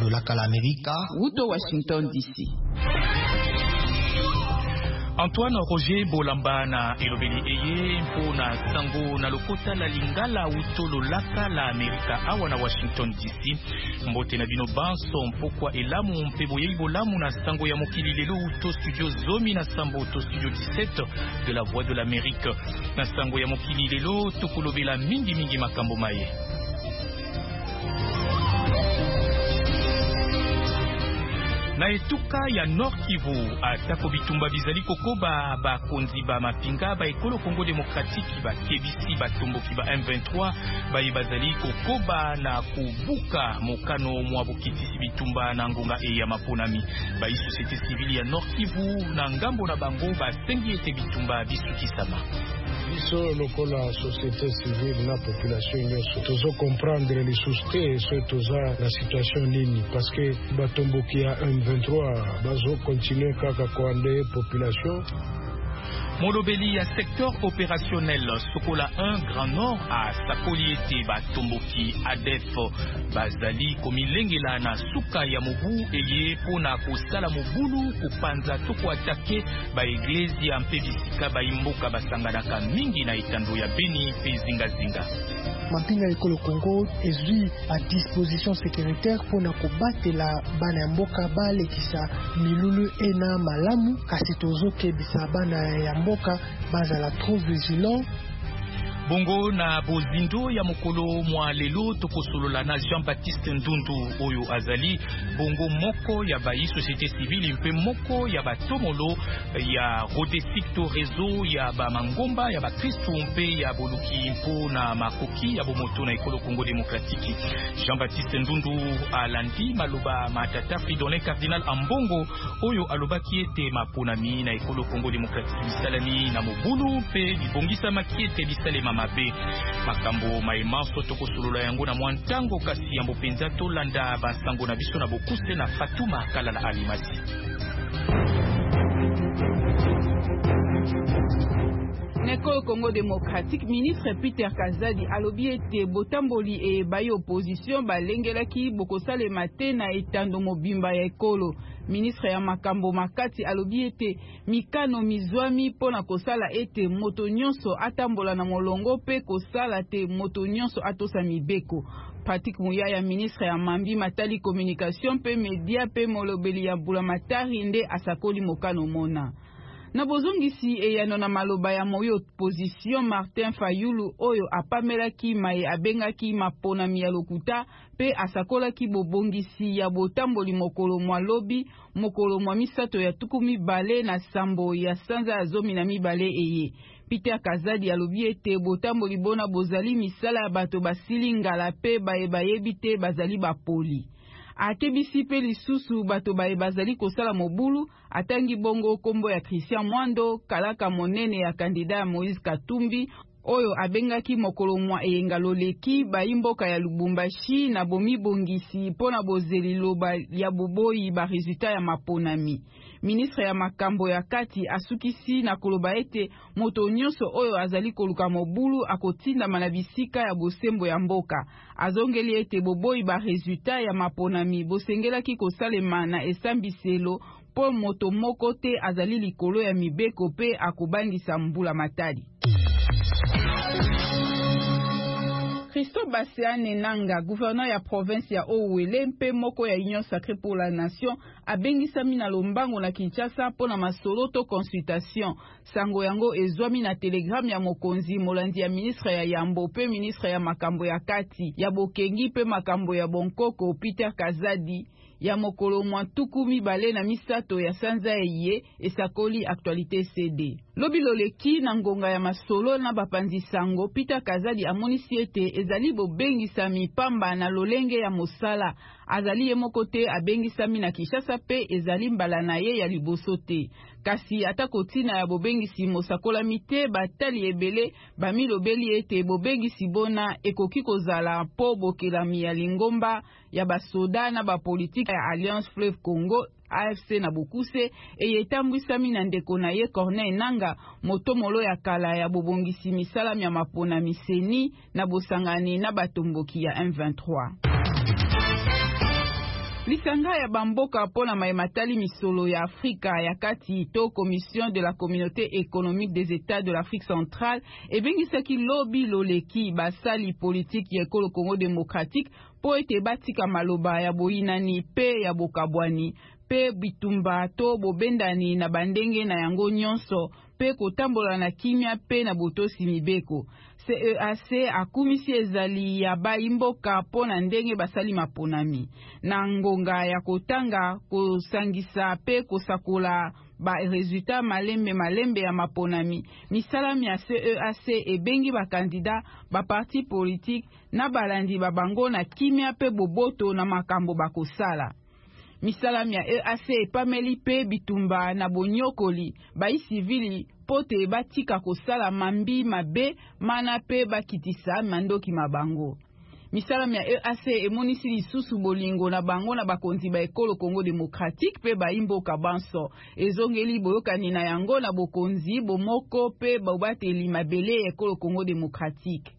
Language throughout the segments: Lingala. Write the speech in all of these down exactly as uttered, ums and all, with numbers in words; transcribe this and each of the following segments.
tolaka la Amerika uto Washington D C. Antoine Roger Bolamba na elobeli eye mpona sango na lokota la lingala utolo laka la Amerika awa na Washington D C. Mbote na bino banso mpokwa elamu mpebo ye bolamu na sango ya mokili lelo uto studio zomi na sambo to studio dix-sept de la Voix de l'Amérique. Na sango ya mokili lelo tukulobela mingi mingi makambo maye. Na etuka ya Nord Kivu atako bitumba bizali kokoba ba konzi ba mapinga ba ekolo Congo Démocratique ba kebisi ba tomboki ba M vingt-trois ba ibazali kokoba na kubuka mokano mwa bokitisi bitumba na ngonga e ya maponami ba société civile ya Nord Kivu na ngambo na bango ba sengi ete bitumba bisukisama. Biso lokola société civile na population nyonso tozo comprendre les sousté so toza la situation nini parce que batomboki ya M vingt-trois bazo continuer kaka koande population. Molobeli ya secteur opérationnel Sokola un Grand Nord à Sakoliete Batomboki Adef Bazali komilengela na suka ya mobu eye pona kosala mobulu kupanza toko atake ba eglezia mpe bisika ba imboka basanganaka mingi na etando ya Beni pe zinga zinga. Mampinga ekolo Congo ezui à disposition sécuritaire pona kobatela bana mboka balekisa milulu ena malamu kasi tozo kebisa bana ya mboka bazala trop vigilant. Bongo na bozindo ya mokolo mwa lelo tokosolola na Jean-Baptiste Ndundu oyo azali bongo moko ya ba société civile mpe moko ya batomolo ya Rodesicto réseau ya ba mangomba ya ba Kristo mpe ya boluki mpo na makoki ya bomoto na ekolo Congo Démocratique. Jean-Baptiste Ndundu alandi maloba matata Fridolin Cardinal Ambongo oyo alobaki ete maponami na ekolo Congo Démocratique bisalami na mobulu mpe bibongisa makiete bisalema mabe makambo maimanso tokosolola yango na mwantango kasi yambo penza tolanda basango na biso na bokuse na Fatuma Kalala Alimasi. Nekolo Congo Démocratique, ministre Peter Kazadi alobi ete botamboli e bayi opposition balengelaki bokosale mate na etando mobimba ya ekolo. Ministre ya makambo makati alobi ete mikano mizwami pona kosala ete moto nyonso atambola na molongo pe kosala te moto nyonso atosa mibeko. Patrick Muyaya, ministre ya mambi matali communication pe media pe molobeli ya Bulamatari nde asakoli mokano mona. Na bozongisi eyano na maloba ya moyo opposition Martin Fayulu oyo apamelaki maye abengaki maponami ya lokuta pe asakolaki bobongisi ya botamboli mokolo mwa lobi mokolo mwa misato ya tukumi bale na sambo ya sanza ya zomi na mibale eye. Peter Kazadi alobi ete botamboli bona bozali misala ya bato basili ngala pe bayebayebi te bazali bapoli. Akebisi pe lisusu bato bae bazali kosala mobulu atangi bongo kombo ya Christian Mwando kalaka monene ya kandida ya Moïse Katumbi oyo abengaki mokolo mwa eyenga loleki baimboka ya Lubumbashi na bomi bongisi pona bozeli loba ya boboyi ba resultat ya maponami. Ministre ya makambo ya kati asukisi na koloba ete moto nyonso oyo azali koluka mobulu akotinda na bisika ya bosembo ya mboka. Azongeli ete boboyi ba resultat ya maponami bosengelaki kosalema na esambiselo po moto moko te azali likolo ya mibeko pe akobangisa mbula matadi. Christo Baseane Nanga, gouverneur ya province ya Ouele mpe moko ya Union Sacrée pour la Nation, abengisami na lombango na Kinshasa pona masoloto consultation. Sango yango ezwami na telegram ya mokonzi molandi ya ministre ya Yambo pe ministre ya makambo ya kati ya Bokengi pe makambo ya Bonkoko Peter Kazadi ya mokolo mwa tuku mibale na misato ya sanza eye esakoli actualité C D. Lobi loleki na ngonga ya masolo na bapanzi sango Peter Kazadi amonisi ete ezali bobengisami pamba na lolenge ya mosala. Azali ye moko te abengisami na Kinshasa pe ezali mbala na ye ya liboso te. Kasi atako tina ya bobengisi mosakola mite batali ebele bamilobeli ete bobengisi bona ekoki kozala po bokelami ya lingomba ya basoda na bapolitika ya Alliance Fleuve Congo A F C na Bokuse eyetambwisami na ndeko na ye Corneille Nanga motomolo ya kala ya bobongisi misala ya mapona miseni na bosangani na batomboki ya M vingt-trois. Lisanga ya bamboka pona maematali misolo ya Afrika ya kati to Commission de la Communauté économique des États de l'Afrique centrale ebengisaki lobi loleki basali politique ya ekolo Congo démocratique po ete batika maloba ya boyinani pe ya bokabwani pe bitumba to bobendani na bandenge na yango nyonso pe kotambola na kimia pe na botosi mibeko. C E A C akumisi ezali ya baimboka pona ndenge basali maponami na ngonga ya kotanga kosangisa pe kosakola ba resultat malembe malembe ya maponami. Misalami ya C E A C ebengi ba kandida ba parti politique na balandi babango na kimia pe boboto na makambo bakosala. Misalami ya E A C epameli pe bitumba na bonyokoli bai civili pote batika kosala mambi mabe mana pe bakitisa mandoki mabango. Misalami ya E A C emonisi lisusu bolingo na bango na bakonzi ba ekolo Congo démocratique pe baimboka banso ezongeli boyokani na yango na bokonzi bomoko pe babateli mabele ekolo Congo démocratique.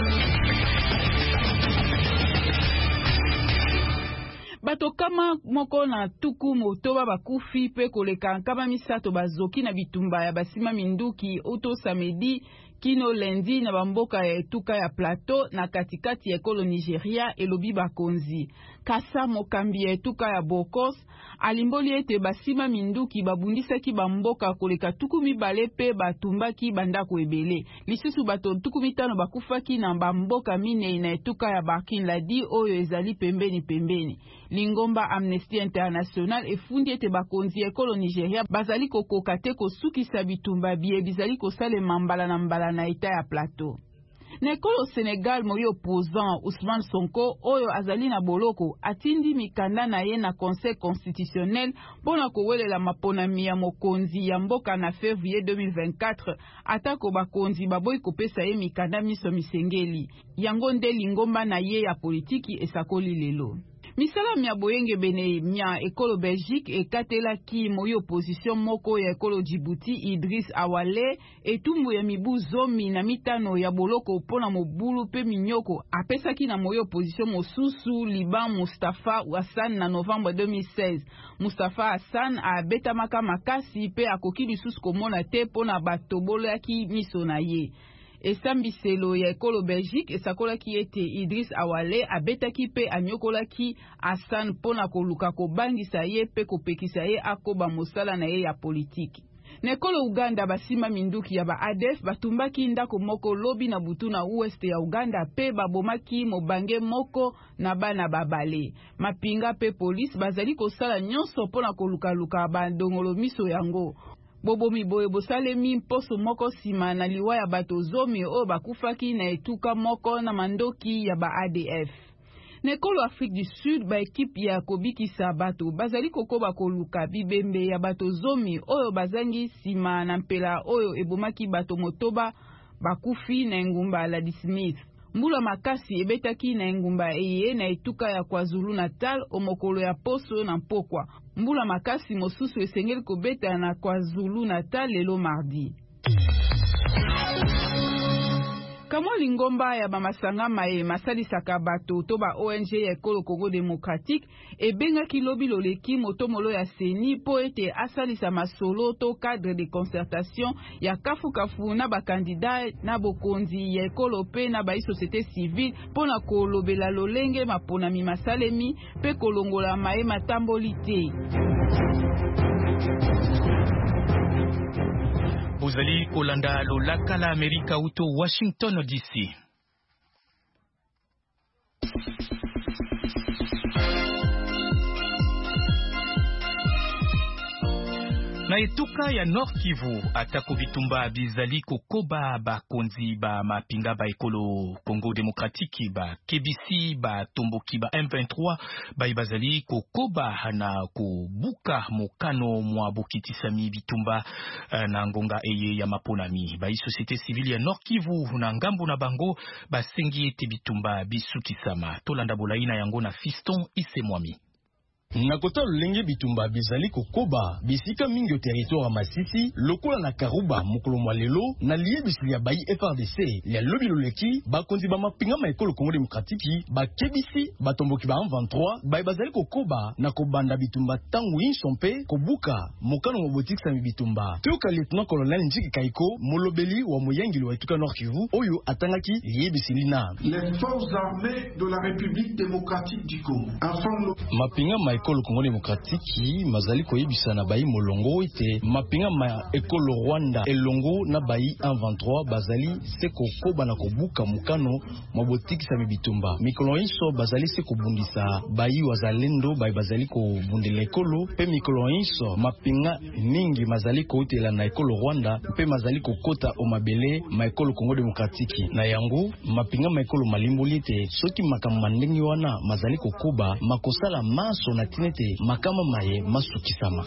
Bato kama moko na tuku motoba bakufi pe koleka nkama misato bazoki na bitumba ya basima minduki uto samedi kino lendi na bamboka ya etuka ya plateau na katikati ya ekolo Nigeria elobi bakonzi. Kasa mokambi ya etuka ya Bokos alimboli ete basima minduki babundisaki bamboka koleka tuku mibale pe batumbaki bandako ebele. Lisusu bato tuku mitano bakufaki na bamboka mine na etuka ya Barkin Ladi oyo ezali pembeni pembeni. Lingomba Amnesty International efundi ete bakonzi ya ekolo Nigeria bazali kokoka te kosukisa bitumba bie bizali kosalema mbala na mbala na eta ya plateau. Nekolo Senegal moyo opposant Ousmane Sonko oyo azali na boloko atindi mikanda na ye na conseil constitutionnel pona kowelela maponami ya mokonzi ya mboka na février deux mille vingt-quatre atako bakonzi baboyi kopesa ye mikanda miso misengeli. Yango nde lingomba na ye ya politiki esakoli lelo. Misalami ya boyenge bene mia ekolo Belgique ekatela ki moyo opposition moko ya ekolo Djibouti Idriss Awale etumbu ya mibu zomi na mitano ya boloko pona mobulu pe minyoko apesaki na moyo opposition mosusu Liban Mustafa Hassan na novembre deux mille seize. Mustafa Hassan abetamaka makasi pe akoki lisusu komona te pona batobolaki miso na ye. Esambiselo ya ekolo Belgique esakolaki ete Idriss Awale abetaki pe anyokolaki Hassan pona koluka kobangisa ye pe kopekisa ye akoba mosala na ye ya politiki. Nekolo Uganda basima minduki ya ba A D F batumbaki ndako moko lobi na butu na ouest ya Uganda pe babomaki mobange moko na bana babale. Mapinga pe police bazali kosala nyonso pona koluka luka bandongolo miso yango. Bobomi boye bosalemi mposo moko sima na liwa ya bato zomi o bakufaki na etuka moko na mandoki ya ba A D F. Nekolo Afrique du Sud ba ekipe ya kobikisa bato bazali kokoba koluka bibembe ya bato zomi oyo bazangi sima na mpela oyo ebomaki bato motoba bakufi na engumba la Smith. Mbula makasi ebetaki na engumba eye na etuka ya KwaZulu Natal omokolo ya poso na mpokwa. Mbula makasi mosusu esengeli kobeta na KwaZulu Natal lelo mardi. Kamo lingomba ya bamasanga mae masalisaka bato to ba O N G ya ekolo Congo démocratique ebengaki lobi loleki motomolo ya seni po ete asalisa masolo to cadre de concertation ya kafu kafu na bakandida na bokonzi ya ekolo pe na ba société civile pona kolobela lolenge maponami masalemi pe kolongola mae matamboli te. Bozali kolanda lolaka la Amerika uto Washington D C. Na etuka ya Nord Kivu atako bitumba bizali kokoba bakonzi ba mapinga ba ekolo Congo démocratique ba K B C ba tomboki ba M vingt-trois ba ibazali kokoba na kobuka mokano mwa bokitisami bitumba na ngonga eye ya maponami ba société civile ya Nord Kivu na ngambo na bango basengi ete bitumba bisukisama tolanda bolaina yango na Fiston Isemwami. Nakota lolenge bitumba bizali kokoba bisika mingi territoire Masisi lokola na Karuba mokolo mwa lelo na liebisi ya bayi F R D C ya lobi loleki bakonzi ba mapinga ma ekolo Congo démocratique ba kebisi batomboki ba vingt-trois bayi bazali kokoba na kobanda bitumba tangu insompe kobuka mokano mobotik sa bitumba toka lieutenant colonel Njiki Kaiko molobeli wa moyangili wa Etuka Nord Kivu oyo atangaki liebisi lina les forces armées de la République démocratique du Congo ensemble mapinga ma ekolo Congo démocratique mazali koyebisa na bayi molongo ite mapinga ma ekolo Rwanda elongo na bayi vingt-trois bazali se kokoba na kobuka mokano mobotik sa bitumba mikolo inso bazali se kobundisa bayi wazalendo bayi bazali kobundela ekolo pe mikolo inso mapinga mingi mazali koutela na ekolo Rwanda pe mazali kokota o mabele ma ekolo Congo démocratique na yango mapinga ma ekolo malimboli te soki makamba ndenge wana mazali kokoba makosala maso na tinete makama maye masukisama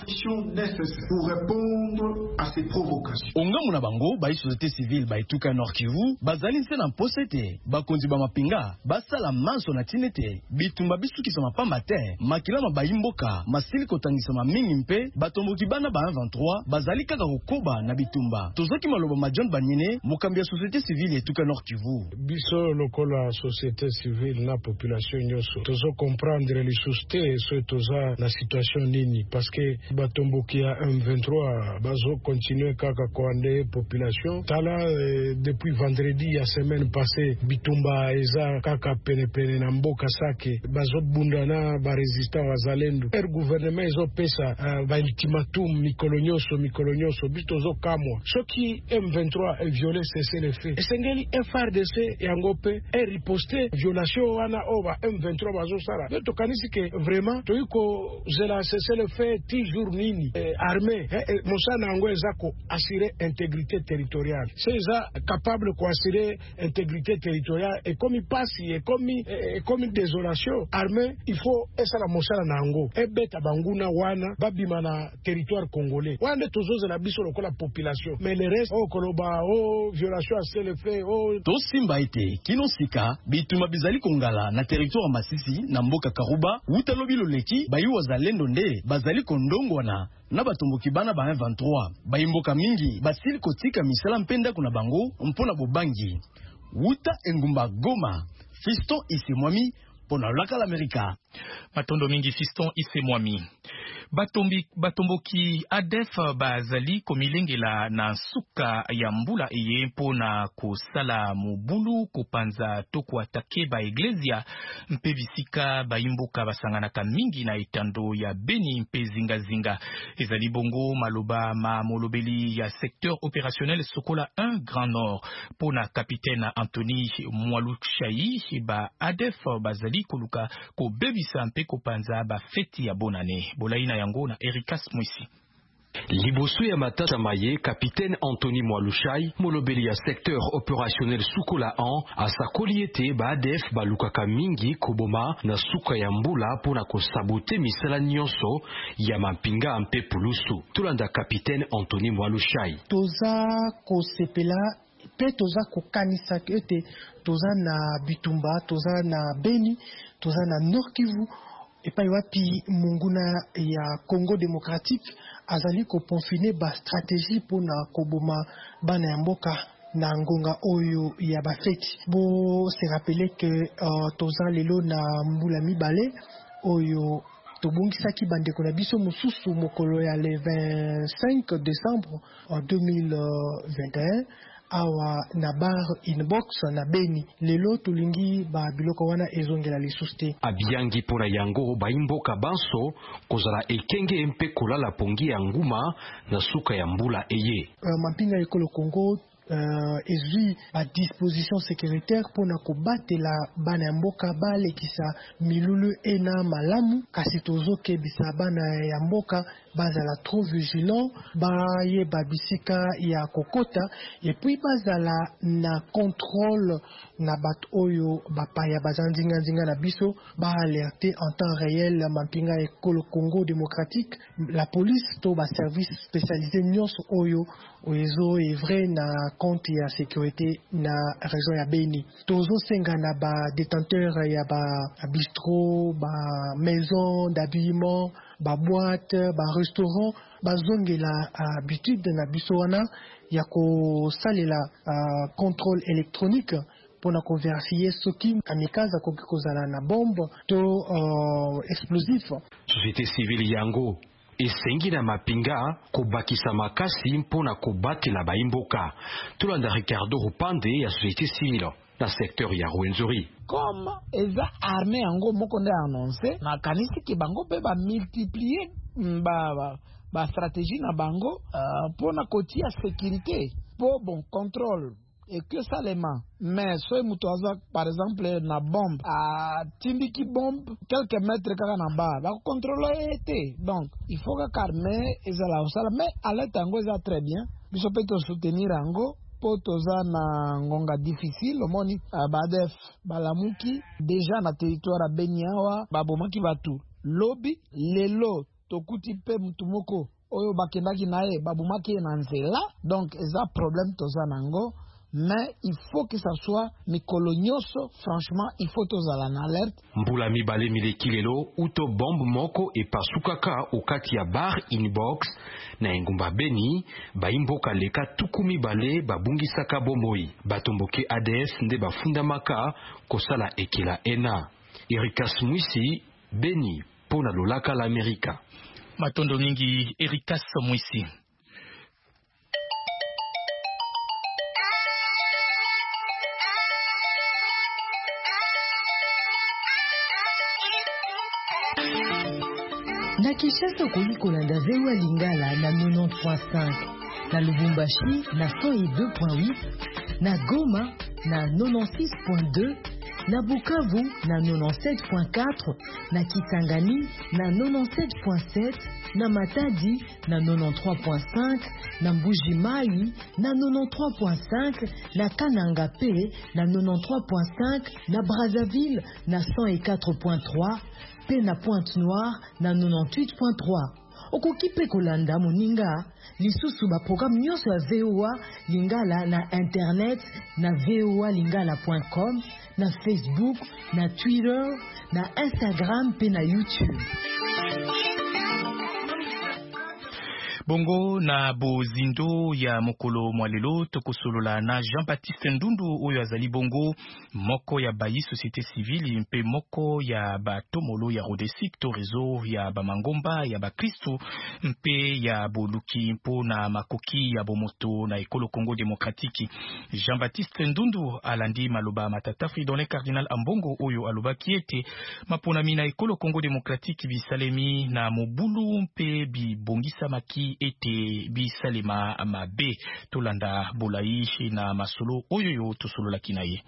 pour répondre à ces provocations. Ongamu na bango ba société civile ba Etuka Nord Kivu bazali se na posete bakonzi ba mapinga basala maso na tinete bitumba bisukisama pamba te makila mabayimboka masili kotangisa mingi mpe batomboki bana ba vingt-trois bazali kaka kokoba na bitumba tozoki maloba ma John Banyene mokambi ya société civile Etuka Nord Kivu biso lokola société civile na population nyoso tozo comprendre les sousté so toza na situation nini parce que batomboki ya M vingt-trois bazo continuer kaka koande population tala eh, depuis vendredi ya semaine passée bitumba eza kaka pene pene na mboka sake bazo bundana ba resistant wazalendo er gouvernement ezo pesa uh, ba ultimatum mikolonyoso mikolonyoso bitozo kamwa soki M vingt-trois e violé cesser les faits esengeli F R D C yangope e riposte violation wana oba M vingt-trois bazo sara beto kanisi ke vraiment toiko zela cesser les faits toujours nini eh, armée eh, eh, mosana ngo ezako assurer intégrité territoriale c'est ça capable ko assurer intégrité territoriale et comme il passe et comme et comme désolation armée il faut esa la mosana nango e beta banguna wana babima na territoire congolais wande tozoze na biso lokola population mais le reste oh koloba oh violation à le fait oh to simba ite kinosika bituma bizali kongala na territoire Masisi na mboka Karuba utalobi loleki bayi wazalendo nde bazali kondongwana na batomboki bana ba vingt-trois bayimboka mingi basili kotika misala mpenda kuna bango mpona bobangi wuta engumba Goma Fiston Isemwami pona laka l'Amerika matondo mingi Fiston Isemwami Batombi, batomboki adef bazali komilengela na suka ya mbula eye pona kosala mobulu kopanza toko atake ba eglesia mpe bisika baimboka basanganaka mingi na etando ya Beni mpe zinga zinga ezali bongo maloba ma molobeli ya secteur opérationnel Sokola un Grand Nord pona capitaine Anthony Mwalushai ba adef bazali koluka ko bebisa mpe kopanza ba feti ya bonane bolaina yango na Erikas Mwisi. Liboso ya matata maye capitaine Anthony Mwalushai molobeli ya secteur opérationnel Sokola un asakoli ete ba A D F balukaka mingi koboma na suka ya mbula pona kosabote misala nyonso ya mapinga mpe pulusu. Tolanda capitaine Anthony Mwalushai. Toza kosepela pe toza kokanisa ete toza na bitumba toza na Beni toza na Nord Kivu epai wapi munguna ya Congo démocratique azali ko confiner ba stratégie pona koboma bana ya mboka na ngonga oyo ya bafeti bo se rappeler que uh, toza lelo na mbula mibale oyo tobongisaki bandeko na biso mosusu mokolo ya le vingt-cinq décembre deux mille vingt et un awa na bar inbox na Beni lelo tulingi ba biloko wana ezongela lisuste abiyangi pona yango baimboka banso kozala ekenge mpe kolala pongi ya nguma na suka ya mbula eye uh, mampinga ekolo Congo Uh, ezui ba disposition sécuritaire pona kobatela bana ya mboka balekisa milulu ena malamu kasi tozoke bisa bana ya mboka bazala trop vigilant baye babisika ya kokota et puis bazala na contrôle na bat oyo bapaya bazandinga nzinga na biso ba alerter en temps réel mampinga ekolo Congo démocratique la police to ba service spécialisé nyonso oyo oezo est vrai na compte ya sécurité na région ya Beni. Tozo senga na ba détenteur ya ba bistrot, ba maison d'habillement, ba boîte, ba restaurant, ba zongela habitude na biso wana ya ko salela uh, contrôle électronique pour na vérifier soki kamikaze akoki kozala na bombe to uh, explosif. Société civile yango esengi na mapinga kobakisa makasi mpona kobatela baimboka. Tolanda Ricardo Rupande ya société civile na secteur ya Rwenzori. Comme eza armée yango moko nde annonce na kanisi ki bango pe ba multiplier ba ba, ba stratégie na bango uh, pona kotia sécurité pour bon contrôle et que ça les mains. Mais soit mutoza par exemple na bombe a tindiki bombe quelques mètres kaka na ba ba contrôler été. Donc il faut que armée ezala osala mais à l'étango eza très bien biso peut soutenir ango po toza na ngonga difficile omoni uh, badef balamuki déjà na territoire Benyawa babomaki batu lobi lelo tokuti pe mutu moko oyo bakendaki nae babomaki na nzela. Donc eza problème toza nango. Mais il faut que ça soit mikolo nyoso, franchement, il faut tozala na alerte. Mbula mibale mileki lelo uto bombe moko e pasukaka okati ya bar inbox na engumba Beni baimboka leka tuku mibale babungisaka bomoi batomboke A D F nde bafundamaka kosala ekela ena. Erikas Mwisi, Beni, pona lolaka la Amerika. Matondo mingi Erikas Mwisi. Na Kinshasa okoli kolanda V O A Lingala na quatre-vingt-dix point cinq, na Lubumbashi na cent deux point huit, na Goma na quatre-vingt-six point deux, na Bukavu na quatre-vingt-dix-sept point quatre, na Kisangani na quatre-vingt-dix-sept point sept, na Matadi na quatre-vingt-treize point cinq, na Mbuji-Mayi na quatre-vingt-treize point cinq, na Kananga P na quatre-vingt-treize point cinq, na Brazzaville na cent quatre point trois, pe na Pointe-Noire na quatre-vingt-dix-huit point trois. Okoki pe kolanda moninga lisusu ba programme nyonso ya V O A Lingala na internet na v o a lingala point com, na Facebook, na Twitter, na Instagram pe na YouTube. Bongo na bozindo ya mokolo mwalelo tokosolola na Jean-Baptiste Ndundu oyo azali bongo moko ya bayi société civile mpe moko ya batomolo ya Rodesic to réseau ya bamangomba ya bakristo mpe ya boluki mpo na makoki ya bomoto na ekolo Congo démocratique. Jean-Baptiste Ndundu alandi maloba matata Fridolin Cardinal Ambongo oyo alobaki ete maponami na ekolo Congo démocratique bisalemi na mobulu mpe bibongisa maki ete bisalema mabe. Tolanda bolai na masolo oyo yo tosolola kinaye.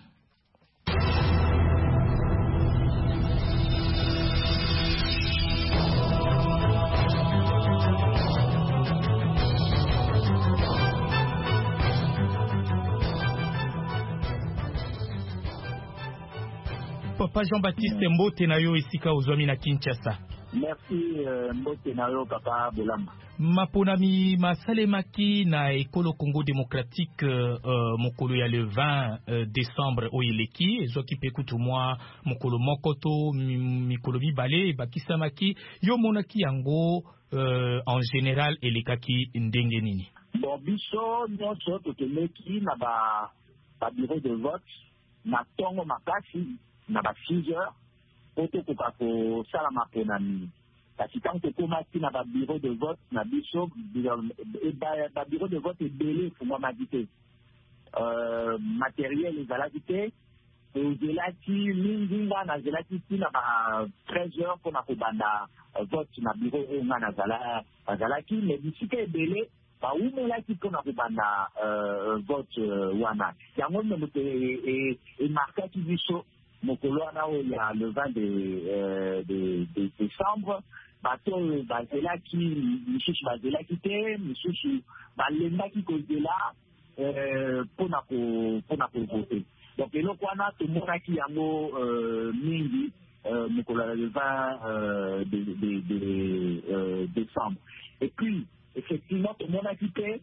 Papa Jean-Baptiste Mbote na yo esika ozwami na Kinshasa. Merci euh, Mbote na yo Papa Bolamba. Maponami masalemaki na ekolo Congo démocratique uh, mokolo ya le vingt uh, décembre oyeleki ezoki pe kutumwa mokolo mokoto mikolo mibale bakisamaki yo monaki yango uh, en général elekaki ndenge nini? Bon biso nyonso totemeki na ba ba bureau de vote na tongo makasi na ba six heures oto ko sala maponami. Kasi tant que komaki na ba bureau de vote na biso e ba bureau de vote ebele pour moi madité euh matériel ezalaki te ozelaki mingi nga nazelaki tina ba treize heures pour na kobanda vote na bureau oyo nga nazala bazalaki mais bisika ebele ba umelaki pour na kobanda vote wana yango moto e e marquaki biso mokolo wana oyo ya le vingt de de de décembre. Bato bazelaki misusu bazelaki te misusu balembaki kozela pona ko pona ko voter. Donc eloko wana tomonaki yango mingi mokolo ya le vingt de de de décembre. Et puis effectivement tomonaki te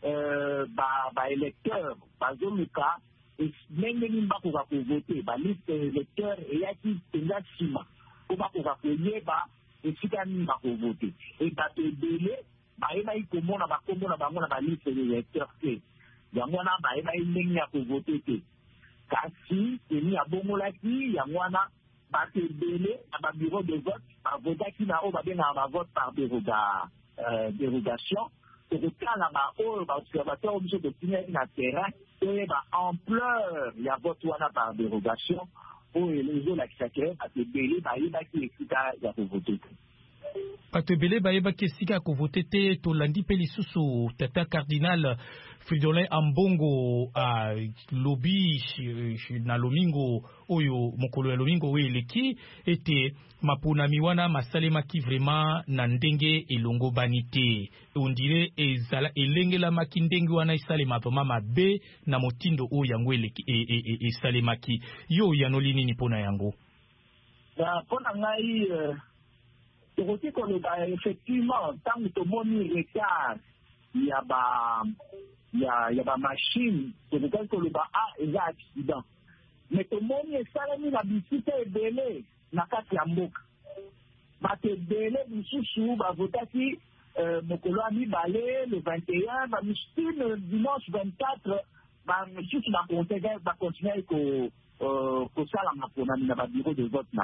euh, ba ba électeur bazoluka ndenge nini bakoka kovote baliste électeur eyaki mpenza nsima po bakoka koyeba esika nini bakovote e bato ebele bayebaki komona bakombo na bango na baliste électeur te yango wana bayebaki ndenge ya kovote te kasi seni abongolaki yango wana bato ebele na babureau de vote bavotaki na oyo babengaka bavote par dérogation tokotala baoyo baobservateur biso totinaki na terrain toyeba ampleur ya vote wana par dérogation oyo ezolakisaki bato ebele bayebaki esika ya kovote te bato ebele bayebaki esika ya kovote te tolandi mpe lisusu tata cardinal Fridolin Ambongo a lobi na lomingo oyo mokolo ya lomingo oyo eleki ete maponami wana masalemaki vraiment na ndenge elongo bani te ondire ezala elengelamaki ndenge wana esalemaka mabe na motindo oyo yango eleki esalemaki yo yanoli nini mpona yango mpona ngai tokoki koloba effectivement ntango tomoni retard ya ba ya ya ba machine tokoki koloba a eza accident mais tomoni esalemi na bisika ebele na kati ya mboka bato ebele misusu bavotaki mokolo ya mibale le vingt et un bamisusu dimanche vingt-quatre bamisusu bakontinue kosala maponami na babureau de vote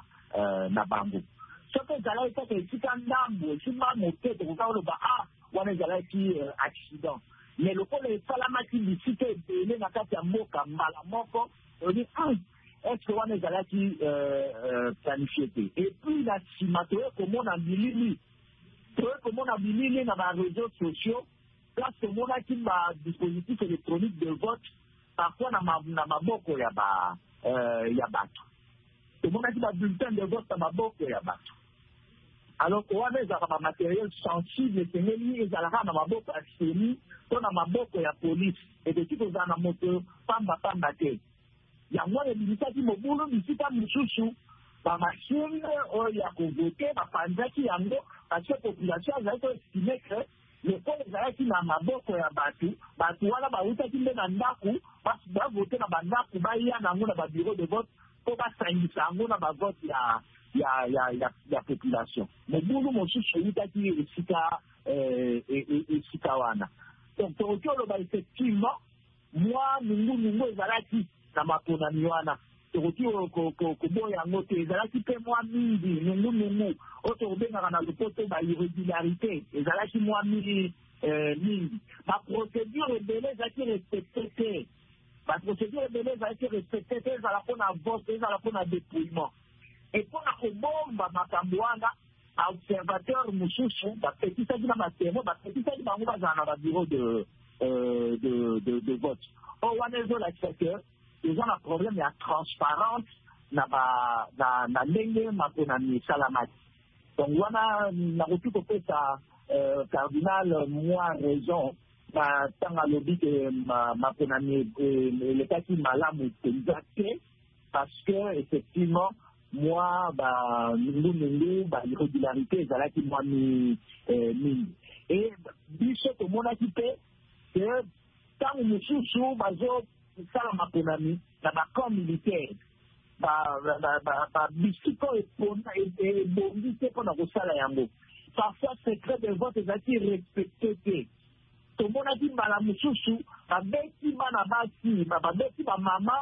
na bango soki ezalaki kaka esika ndambo esima moke tokoka koloba a wana ezalaki accident mais lokola esalamaki bisika ebele na kati ya mboka mbala moko odi est-ce wana ezalaki planifié te et puis na nsima toye komona bilili toye komona bilili na baréseaux sociaux place tomonaki badispositif électronique de vote parfois na maboko ya bato tomonaki babulletin de vote na maboko ya bato alors wana ezalaka bamateriel sensible esengeli ezalaka na maboko ya seni to na maboko ya polise ekoki kozala na moto pambapamba te yango wana ebimisaki mobulu bisika mosusu bamashine oyo ya kovote bapanzaki yango parce que population azali koestime ke lokola ezalaki na maboko ya bato bato wana bautaki nde na ndako bavote na bandako baya nango na babureau de vote po basangisa yango na bavote ya ya ya ya ya population mobulu mosusu eyutaki esika esika wana donc tokoki oloba effectivement mwa nungunungu ezalaki na maponami wana tokoki koboya yango te ezalaki mpe mwa mingi nungunungu oyo tokobengaka na lopoto bairrégularité ezalaki mwa mingi baprocédure ebele ezalaki respecte te baprocédure ebele ezalaki respecte te ezala mpona vote ezala mpona dépouillement epona kobomba makambo wana baobservateur mosusu bapetisaki na batemo bapetisaki bango bazala na babureau de vote oyo wana ezolakisa ke eza na problème ya transparence na ndenge maponami esalamaki donc wana nakoki kopesa cardinal mwa raison na ntango alobi ke maponami elekaki malamu mpenza te parce que effectivement mwa banungunungu bairrégularité ezalaki mwa mingi e biso tomonaki mpe ke ntango mosusu bazosala maponami na bacamp militaire bisika ebongi te mpona kosala yango parfois secret de vote ezalaki respecte te tomonaki mbala mosusu babeti bana basi babeti bamama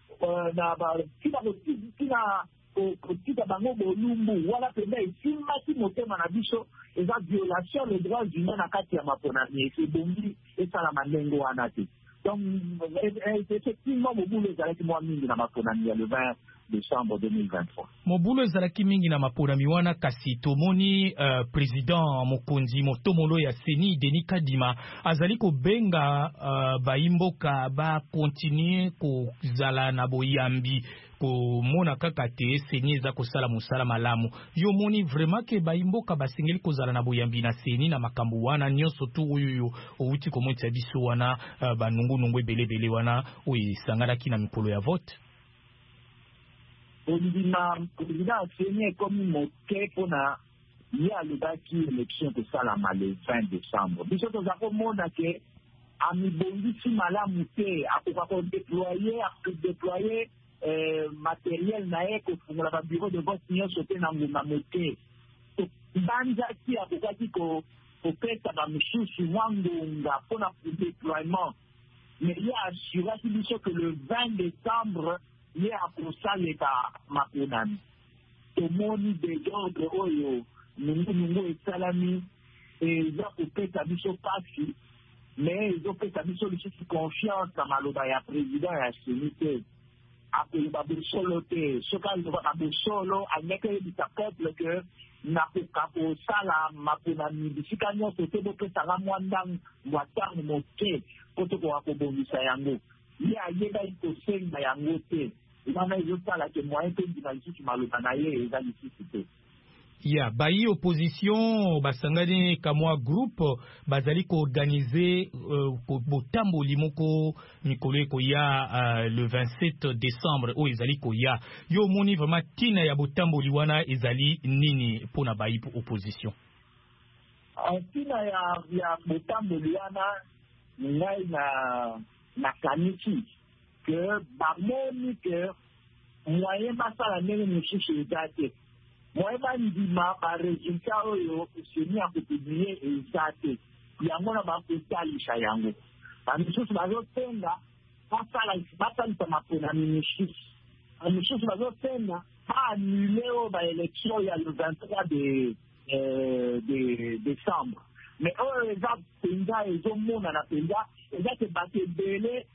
tina kotika bango bolumbu wana mpenza esimaki motema na biso eza violation le droit humain na kati ya maponami ebongi esalama ndenge wana te donc effectivement mobulu ezalaki mwa mingi na maponami ya le vingt décembre deux mille vingt-trois mobulu ezalaki mingi na maponami wana kasi tomoni uh, président mokonzi motomolo ya seni Denis Kadima azali kobenga uh, baimboka bakontinue kozala na boyambi komona kaka te seni eza kosala mosala malamu yo moni vraiment ke baimboka basengeli kozala na boyambi na seni na makambo wana nyonso tu oyo outi komonisa biso wana uh, banungunungu ebelebele wana oyo esanganaki na mikolo ya vote ondima président seni ekomi moke mpona ye alobaki élection kosalama le vingt décembre biso toza komona ke amibongisi malamu te akoka kodéploye akodéploye euh, matériel na ye kofungola babureau de vote nyonso te na ngungamo te banzaki akokaki kopesa bamisusu mwa ngonga mpona déploiement mais ye assuraki biso que le vingt décembre ye akosaleka maponami tomoni desordre oyo nungunungu esalami eza kopesa biso pasi mais ezopesa biso lisusu confiance na maloba ya président ya seni te akoloba bosolo te soki alobaka bosolo alingaki oyebisa peuple ke nakoka kosala maponami bisika nyonso te bopesanga mwa ndango mwa ntango moke po tokoka kobongisa yango ye ayebaki kosenga yango te wana ezosala ke moyen mpe ndima lisusu maloba na ye eza lisusu te. Ya bayi opposition basangani kamwa groupe bazali ko organiser uh, botamboli moko mikolo ko ya uh, le vingt-sept décembre o ezali ko ya yo moni vraiment tina ya botamboli wana ezali nini pona bayi opposition. Tina ya ya botamboli wana ngai na na kaniki que bamoni que moyen basala ndenge mosusu eza te moyen bandima baresultat oyo seni akopublie eza te yango na bakosalisa yango bamisusu bazotenda basalisa maponami misusu bamisusu bazotenda baanule oyo baélection ya le vingt-trois de de décembre mais oyo eza mpenza ezomonana mpenza eza ke bato ebele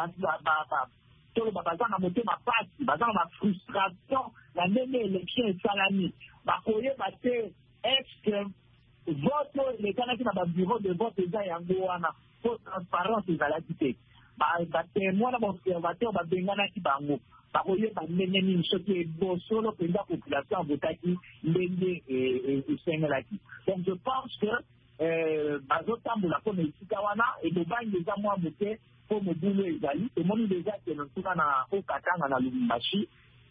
toloba baza na motema pasi baza na bafrustration na ndenge élection esalami bakoyeba te estce vote oyo elekanaki na babureau de vote eza yango wana po transparence ezalaki te batémoin na baobservateur babenganaki bango bakoyeba ndenge nini soki ebosolo mpenza population avotaki ndenge esengelaki. Donc je pense que bazotambola mpona esika wana elobangi eza mwa moke po mobulu ezali tomoni deja keno ntuna na okatanga na Lubumbashi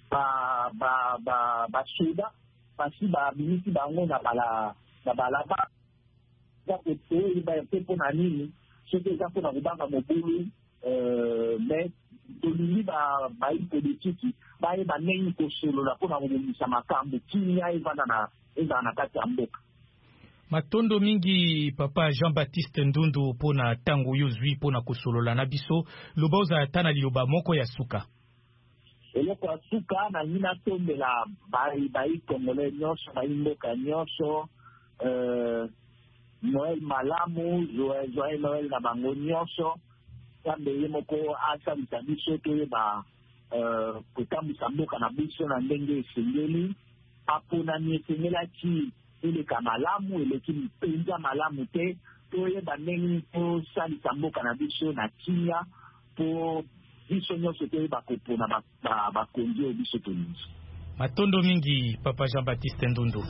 basoda basi babimisi bango na balaba eza kotoyeba mpe mpona nini soki eza mpona kobanga mobulu mais tolingi bayi politiki bayeba ndenge kosolola mpona kobongisa makambo kimia ezala na kati ya mboka. Matondo mingi papa Jean-Baptiste Ndundu pona tango yozwi pona kosolola na biso loba oza tana liloba moko ya suka. Eloko ya suka na nina tombela bayi bayi Congolais nyonso bayi mboka nyonso Noël malamu joyeux Noël na bango nyonso kambe ye moko asalisa biso toyeba kotambwisa mboka na biso na ndenge esengeli aponami esengelaki eleka malamu eleki mpenza malamu te toyeba ndenge tosalisa mboka na biso na kimia po biso nyonso toyeba kopona bakonzi oyo biso tolingi. Matondo mingi papa Jean-Baptiste Ndundu.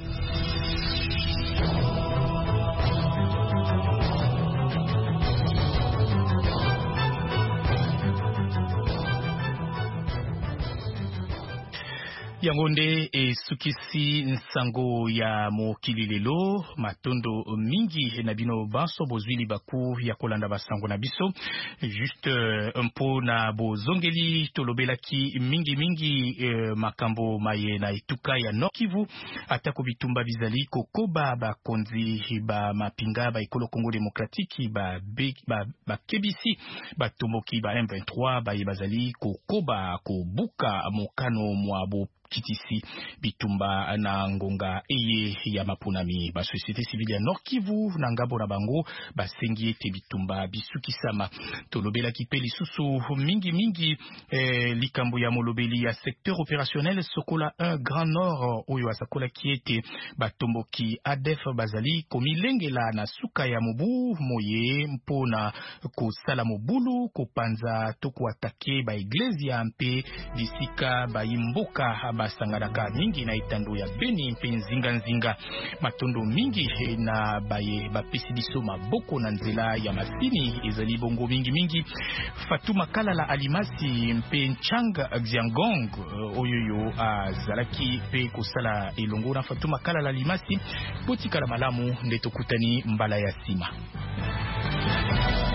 Yangonde e sukisi nsango ya mokili lelo matondo mingi na bino banso bozwili baku ya kolanda basango na biso juste uh, mpo na bozongeli tolobelaki mingi mingi uh, makambo maye na etuka ya Nord Kivu atako bitumba bizali kokoba bakonzi ba mapinga ba ekolo Congo démocratique ba ba, ba kebisi batomboki ba M vingt-trois ba yebazali kokoba kobuka mokano mwabo kitisi bitumba na ngonga eye ya mapunami ba société civile ya Nord Kivu na ngabo na bango basengi ete bitumba bisukisama tolobela kipeli susu mingi mingi eh, likambo ya molobeli ya secteur opérationnel Sokola un Grand Nord oyo asakola kiete batomboki A D F bazali komilengela na suka ya mobu moye mpona kosala mobulu kopanza toko atake ba iglesia mpe disika ba imboka basanganaka mingi na itando ya Beni mpe nzinga nzinga matondo mingi na baye bapesi biso maboko na nzela ya masini ezali bongo mingi mingi Fatuma Kalala Alimasi mpe Nchanga Xiangong oyoyo azalaki pe kosala elongo na Fatuma Kalala Alimasi potikala malamu nde tokutani mbala ya sima.